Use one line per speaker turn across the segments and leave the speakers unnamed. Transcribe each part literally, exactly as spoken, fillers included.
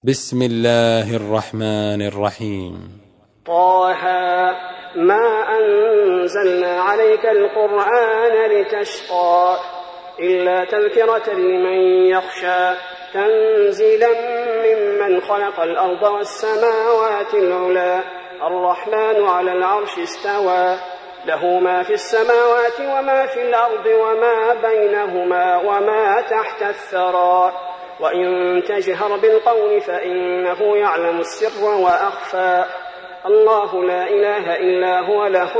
بسم الله الرحمن الرحيم.
طه ما أنزلنا عليك القرآن لتشقى إلا تذكرة لمن يخشى تنزيلا ممن خلق الأرض والسماوات العلى الرحمن على العرش استوى له ما في السماوات وما في الأرض وما بينهما وما تحت الثرى وإن تجهر بالقول فإنه يعلم السر وأخفى الله لا إله إلا هو له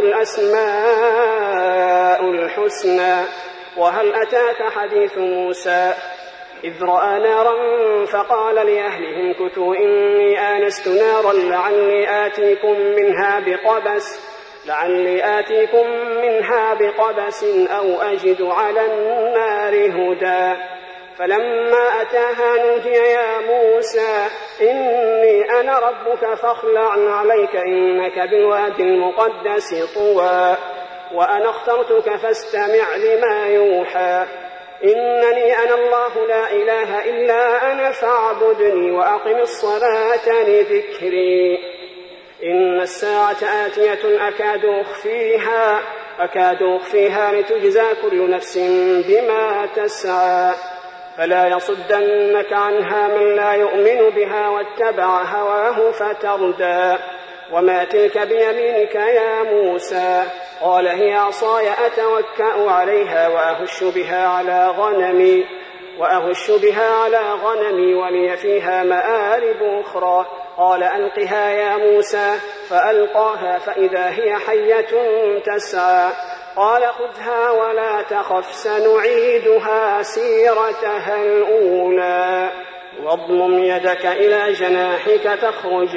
الأسماء الحسنى وهل أتاك حديث موسى إذ رأى نارا فقال لأهلهم كثوا إني آنست نارا لعلي آتيكم منها بقبس لعلي آتيكم منها بقبس أو أجد على النار هدى فلما أتاها نودي يا موسى إني أنا ربك فاخلع عليك إنك بالوادي المقدس طوى وأنا اخترتك فاستمع لما يوحى إنني أنا الله لا إله إلا أنا فاعبدني وأقم الصلاة لذكري إن الساعة آتية أكاد أخفيها أكاد أخفيها لتجزى كل نفس بما تسعى فلا يصدنك عنها من لا يؤمن بها واتبع هواه فتردى وما تلك بيمينك يا موسى قال هي عصاي أتوكأ عليها وأهش بها على غنمي وأهش بها على غنمي ولي فيها مآرب أخرى قال ألقها يا موسى فألقاها فإذا هي حية تسعى قال خذها ولا تخف سنعيدها سيرتها الأولى واضمم يدك إلى جناحك تخرج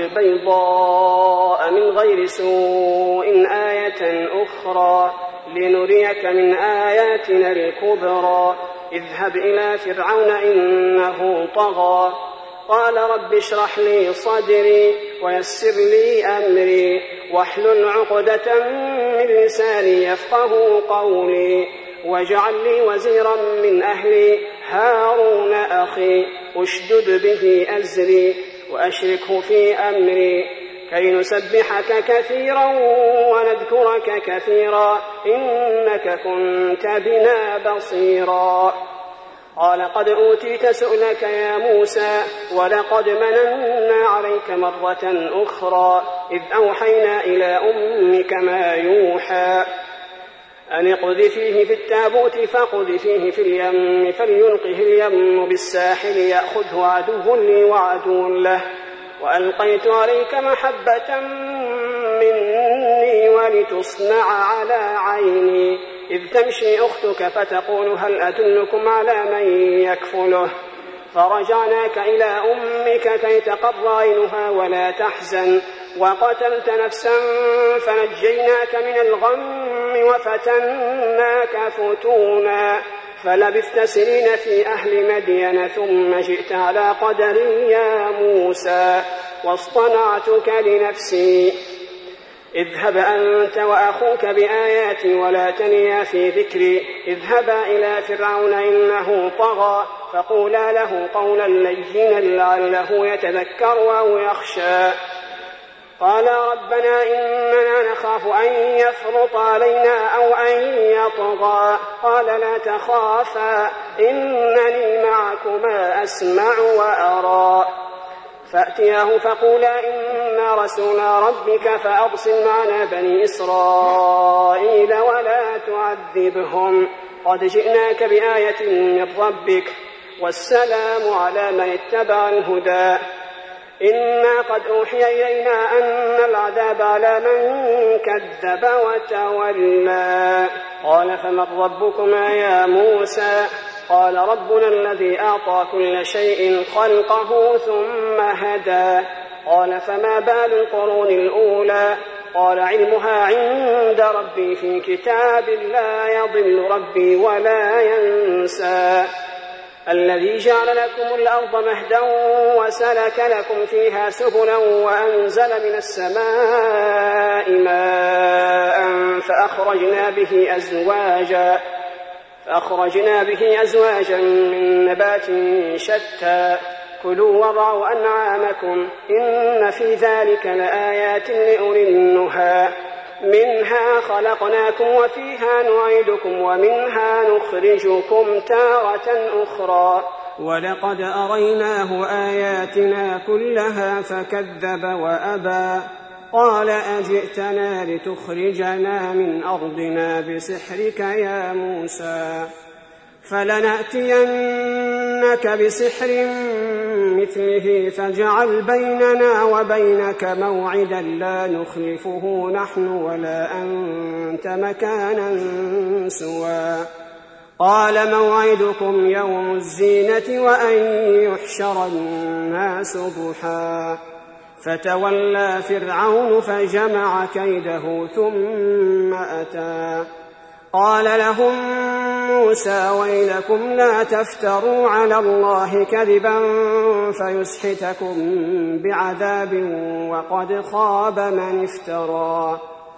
بيضاء من غير سوء آية أخرى لنريك من آياتنا الكبرى اذهب إلى فرعون إنه طغى قال رب اشرح لي صدري ويسر لي أمري واحلل عقدة من لساني يفقه قولي واجعل لي وزيرا من أهلي هارون أخي اشدد به أزري وأشركه في أمري كي نسبحك كثيرا ونذكرك كثيرا إنك كنت بنا بصيرا قال قد أوتيت سؤلك يا موسى ولقد مننا عليك مرة أخرى إذ أوحينا إلى أمك ما يوحى أن اقذفيه في التابوت فاقذفيه في اليم فليلقه اليم بالساحل يأخذه عدو لي وعدو له وألقيت عليك محبة مني ولتصنع على عيني إذ تمشي أختك فتقول هل أدلكم على من يكفله فرجعناك إلى أمك كي تقر عينها ولا تحزن وقتلت نفسا فنجيناك من الغم وفتناك فتونا فلبثت سنين في أهل مدين ثم جئت على قدر يا موسى واصطنعتك لنفسي اذهب أنت وأخوك بآياتي ولا تنيا في ذكري اذهبا إلى فرعون إنه طغى فقولا له قولا لينا لعله يتذكر أو يخشى قال ربنا إننا نخاف أن يفرط علينا أو أن يطغى قال لا تخافا إنني معكما أسمع وأرى فأتياه فقولا إنا رسولا ربك فأرسل معنا بني إسرائيل ولا تعذبهم قد جئناك بآية من ربك والسلام على من اتبع الهدى إنا قد أوحي إلينا أن العذاب على من كذب وتولى قال فمن ربكما يا موسى قال ربنا الذي أعطى كل شيء خلقه ثم هدى قال فما بال القرون الأولى قال علمها عند ربي في كتاب لا يضل ربي ولا ينسى الذي جعل لكم الأرض مهدا وسلك لكم فيها سبلا وأنزل من السماء ماء فأخرجنا به أزواجا فأخرجنا به أزواجا من نبات شتى كلوا وارعوا أنعامكم إن في ذلك لآيات لأولي النهى منها خلقناكم وفيها نعيدكم ومنها نخرجكم تارة أخرى ولقد أريناه آياتنا كلها فكذب وأبى قال أجئتنا لتخرجنا من أرضنا بسحرك يا موسى فلنأتينك بسحر مثله فاجعل بيننا وبينك موعدا لا نخلفه نحن ولا أنت مكانا سوى قال موعدكم يوم الزينة وأن يحشر الناس ضحى فتولى فرعون فجمع كيده ثم أتى قال لهم موسى ويلكم لا تفتروا على الله كذبا فيسحتكم بعذاب وقد خاب من افترى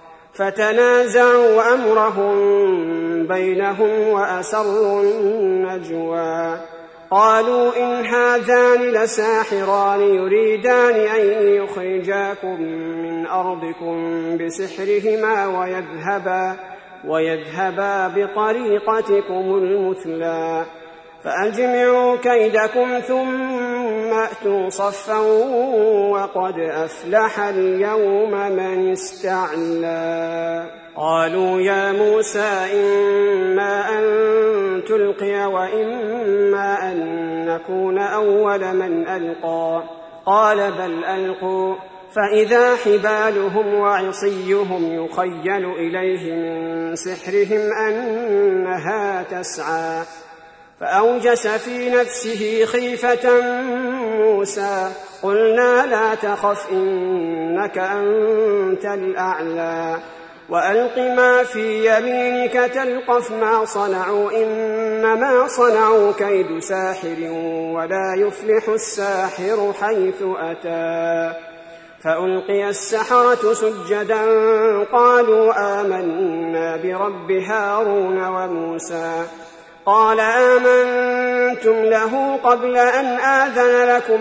فتنازعوا أمرهم بينهم وأسروا النجوى قالوا إن هذان لساحران يريدان أن يخرجاكم من أرضكم بسحرهما ويذهبا ويذهبا بطريقتكم المثلى فأجمعوا كيدكم ثم أتوا صفا وقد أفلح اليوم من استعلى قالوا يا موسى إما أن تلقي وإما أن نكون أول من ألقى قال بل ألقوا فإذا حبالهم وعصيهم يخيل إليه من سحرهم أنها تسعى فأوجس في نفسه خيفة موسى قلنا لا تخف إنك أنت الأعلى وألق ما في يمينك تلقف ما صنعوا إنما صنعوا كيد ساحر ولا يفلح الساحر حيث أتى فألقي السحرة سجدا قالوا آمنا برب هارون وموسى قال آمنتم له قبل أن آذن لكم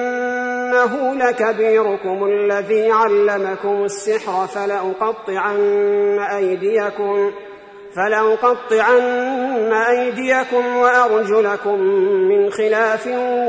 إنه لكبيركم الذي علمكم السحر فلأقطعن أيديكم فلأقطعن أيديكم وأرجلكم من خلاف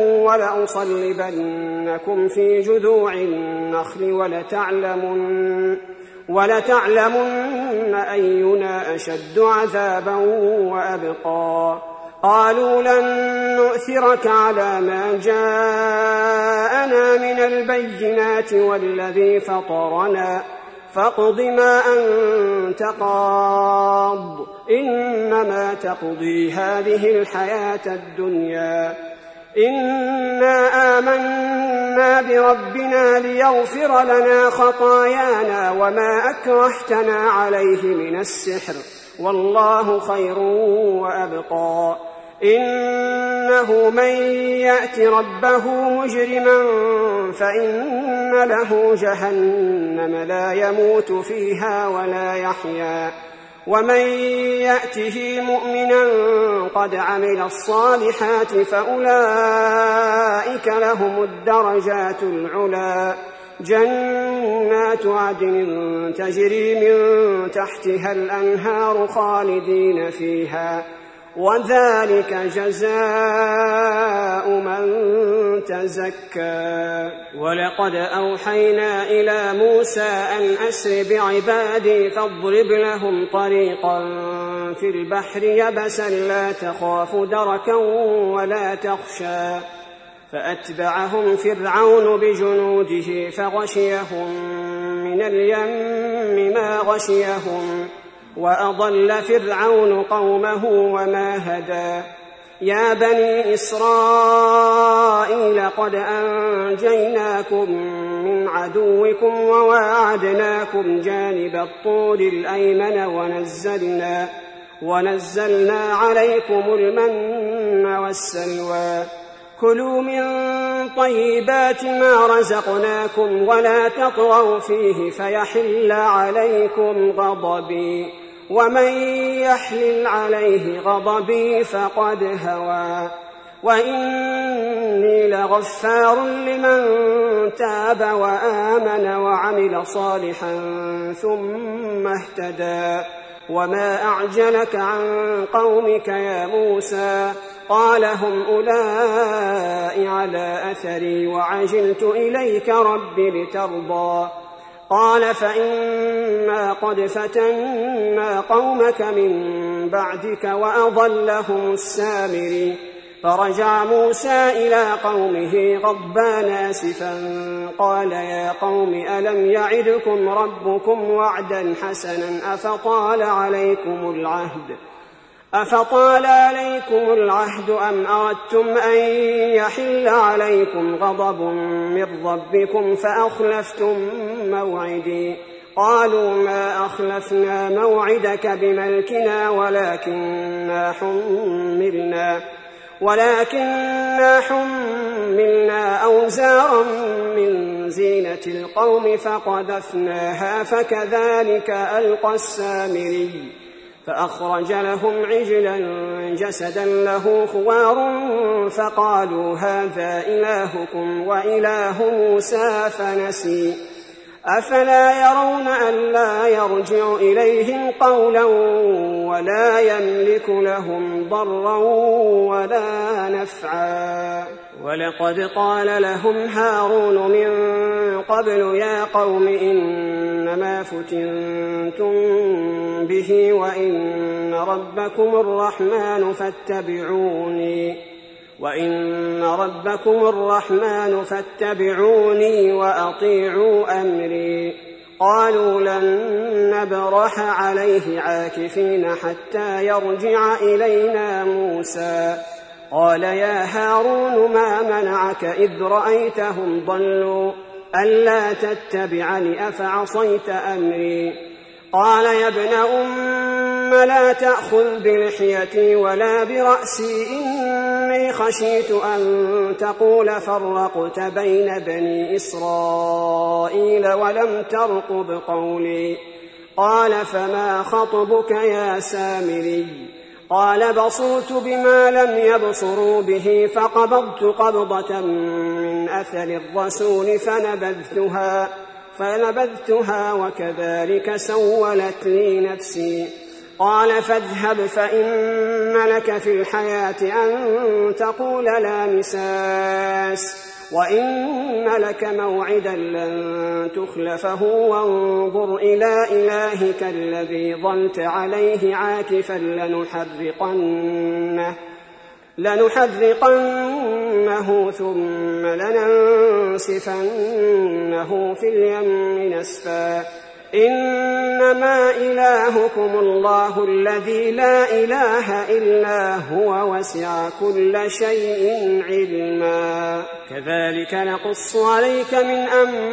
ولأصلبنكم في جذوع النخل ولتعلمن, ولتعلمن أينا أشد عذابا وأبقى قالوا لن نؤثرك على ما جاءنا من البينات والذي فطرنا فاقض ما أنت قاض إنما تقضي هذه الحياة الدنيا إنا آمنا بربنا ليغفر لنا خطايانا وما أكرهتنا عليه من السحر والله خير وأبقى إنه من يأت ربه مجرما فإن له جهنم لا يموت فيها ولا يحيا ومن يأته مؤمنا قد عمل الصالحات فأولئك لهم الدرجات العلى جنات عدن تجري من تحتها الأنهار خالدين فيها وذلك جزاء من تزكى ولقد أوحينا إلى موسى أن أسر بعبادي فاضرب لهم طريقا في البحر يبسا لا تخاف دركا ولا تخشى فأتبعهم فرعون بجنوده فغشيهم من اليم ما غشيهم وأضل فرعون قومه وما هدى يا بني إسرائيل قد أنجيناكم من عدوكم وواعدناكم جانب الطور الأيمن ونزلنا, ونزلنا عليكم المن والسلوى كلوا من طيبات ما رزقناكم ولا تطغوا فيه فيحل عليكم غضبي ومن يحلل عليه غضبي فقد هوى وإني لغفار لمن تاب وآمن وعمل صالحا ثم اهتدى. وما أعجلك عن قومك يا موسى؟ قال هم أولئك على أثري وعجلت إليك رب لترضى. قال فإما قد فتنا قومك من بعدك وأضلهم السامري. فرجع موسى إلى قومه غضبان آسفا قال يا قوم ألم يعدكم ربكم وعدا حسنا أفطال عليكم العهد أفطال عليكم العهد أم أردتم أن يحل عليكم غضب من ربكم فأخلفتم موعدي؟ قالوا ما أخلفنا موعدك بملكنا ولكننا حملنا ولكننا حملنا أوزارا من زينة القوم فقذفناها فكذلك ألقى السامري. فأخرج لهم عجلا جسدا له خوار فقالوا هذا إلهكم وإله موسى فنسي. أفلا يرون ألا يرجع إليهم قولا ولا يملك لهم ضرا ولا نفعا. ولقد قال لهم هارون من قبل يا قوم إنما فتنتم به وإن ربكم الرحمن فاتبعوني وإن ربكم الرحمن فاتبعوني وأطيعوا أمري. قالوا لن نبرح عليه عاكفين حتى يرجع إلينا موسى. قال يا هارون ما منعك إذ رأيتهم ضلوا ألا تتبعني أفعصيت أمري؟ قال يا ابن أم لا تأخذ بلحيتي ولا برأسي إني خشيت أن تقول فرقت بين بني إسرائيل ولم ترقب قولي. قال فما خطبك يا سامري؟ قال بصرت بما لم يبصروا به فقبضت قبضة من أثر الرسول فنبذتها فنبذتها وكذلك سولت لي نفسي. قال فاذهب فإن لك في الحياة أن تقول لا مساس وإن لك موعدا لن تخلفه وانظر إلى إلهك الذي ظلت عليه عاكفا لنحرقنه لنحرقنه ثم لننسفنه في اليم نسفا. إنما إلهكم الله الذي لا إله إلا هو وسع كل شيء علما. كذلك نقص عليك من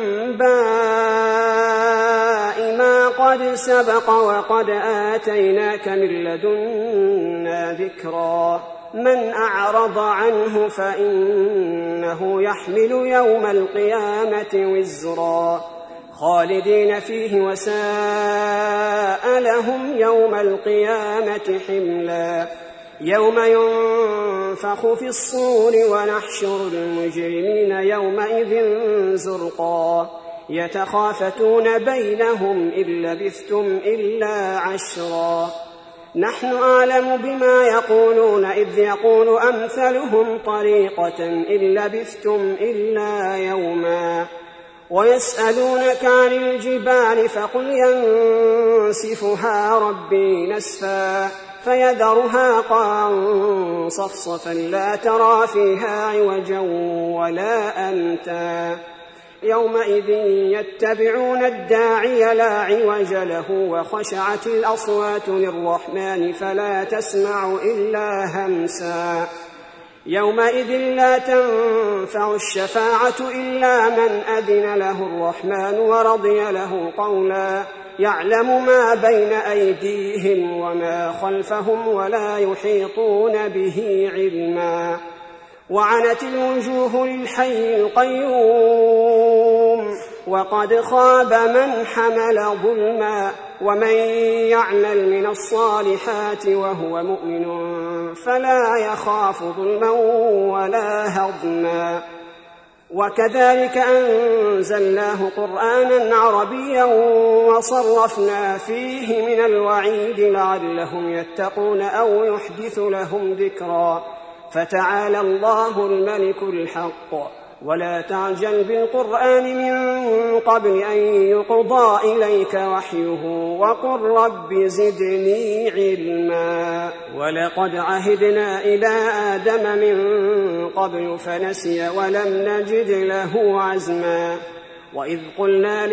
أنباء ما قد سبق وقد آتيناك من لدنا ذكرا. من أعرض عنه فإنه يحمل يوم القيامة وزرا خالدين فيه وساء لهم يوم القيامة حملا. يوم ينفخ في الصور ونحشر المجرمين يومئذ زرقا يتخافتون بينهم إن لبثتم إلا عشرا. نحن أعلم بما يقولون إذ يقول أمثلهم طريقة إن لبثتم إلا يوما. ويسألونك عن الجبال فقل ينسفها ربي نسفا فيذرها قاعا صفصفا لا ترى فيها عوجا ولا أمتا. يومئذ يتبعون الداعي لا عوج له وخشعت الأصوات للرحمن فلا تسمع إلا همسا. يومئذ لا تنفع الشفاعة إلا من أذن له الرحمن ورضي له قولا. يعلم ما بين أيديهم وما خلفهم ولا يحيطون به علما. وعنت الوجوه للحي القيوم وقد خاب من حمل ظلما ومن يعمل من الصالحات وهو مؤمن فلا يخاف ظلما ولا هضما. وكذلك أنزلناه قرآنا عربيا وصرفنا فيه من الوعيد لعلهم يتقون أو يحدث لهم ذكرا. فتعالى الله الملك الحق. ولا تعجل بالقرآن من قبل أن يقضى إليك وحيه وقل رب زدني علما. ولقد عهدنا إلى آدم من قبل فنسي ولم نجد له عزما. وإذ قلنا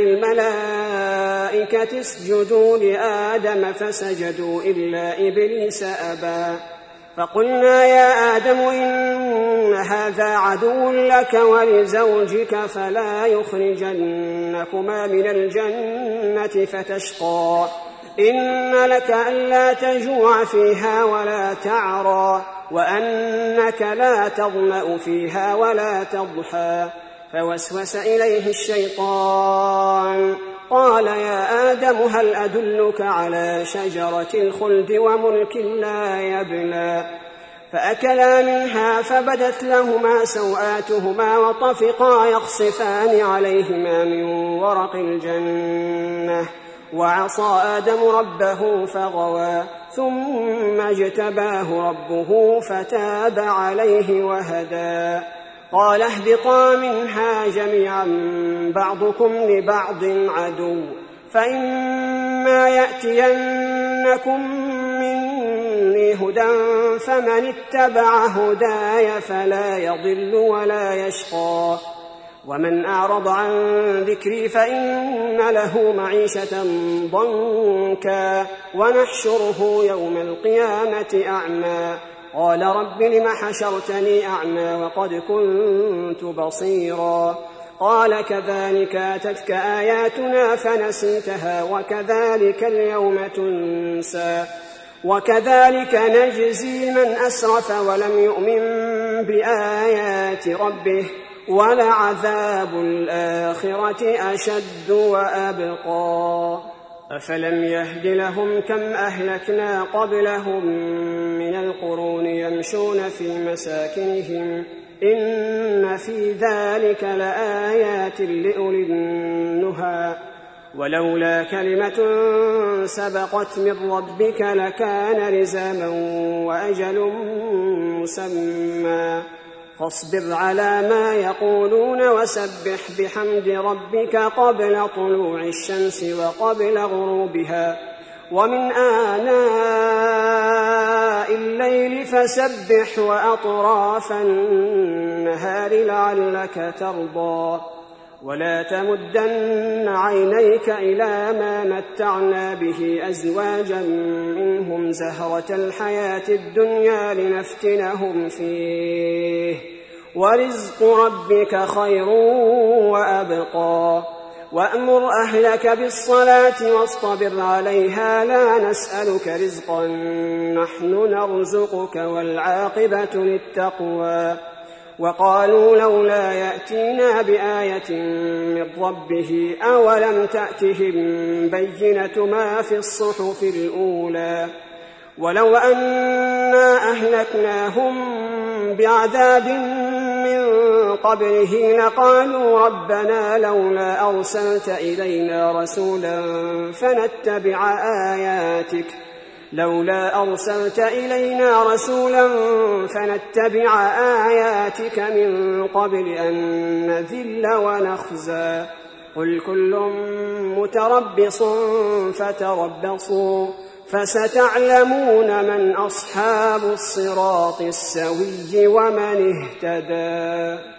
للملائكة اسجدوا لآدم فسجدوا إلا إبليس أبى. فقلنا يا آدم إن هذا عدو لك ولزوجك فلا يخرجنكما من الجنة فتشقى. إن لك ألا تجوع فيها ولا تعرى وأنك لا تظمأ فيها ولا تضحى. فوسوس إليه الشيطان قال يا آدم هل أدلك على شجرة الخلد وملك لا يبلى. فأكلا منها فبدت لهما سوآتهما وطفقا يخصفان عليهما من ورق الجنة. وعصى آدم ربه فغوى ثم اجتباه ربه فتاب عليه وهدى. قال اهبطا منها جميعا بعضكم لبعض عدو فإما يأتينكم مني هدى فمن اتبع هداي فلا يضل ولا يشقى. ومن أعرض عن ذكري فإن له معيشة ضنكا ونحشره يوم القيامة أعمى. قال رب لم حشرتني أعمى وقد كنت بصيرا. قال كذلك أتتك آياتنا فنسيتها وكذلك اليوم تنسى. وكذلك نجزي من أسرف ولم يؤمن بآيات ربه ولعذاب الآخرة أشد وأبقى. أفلم يهد لهم كم أهلكنا قبلهم من القرون يمشون في مساكنهم إن في ذلك لآيات لأولي النهى. ولولا كلمة سبقت من ربك لكان لزاما وأجل مسمى. فاصبر على ما يقولون وسبح بحمد ربك قبل طلوع الشمس وقبل غروبها ومن آناء الليل فسبح وأطراف النهار لعلك ترضى. ولا تمدن عينيك إلى ما متعنا به أزواجا منهم زهرة الحياة الدنيا لنفتنهم فيه ورزق ربك خير وأبقى. وأمر أهلك بالصلاة واصطبر عليها لا نسألك رزقا نحن نرزقك والعاقبة للتقوى. وقالوا لولا يأتينا بآية من ربه أولم تأتهم بينة ما في الصحف الأولى. ولو أنا أهلكناهم بعذاب من قبله لقالوا ربنا لولا أرسلت إلينا رسولا فنتبع آياتك لولا أرسلت إلينا رسولا فنتبع آياتك من قبل أن نذل ونخزى. قل كل متربص فتربصوا فستعلمون من أصحاب الصراط السوي ومن اهتدى.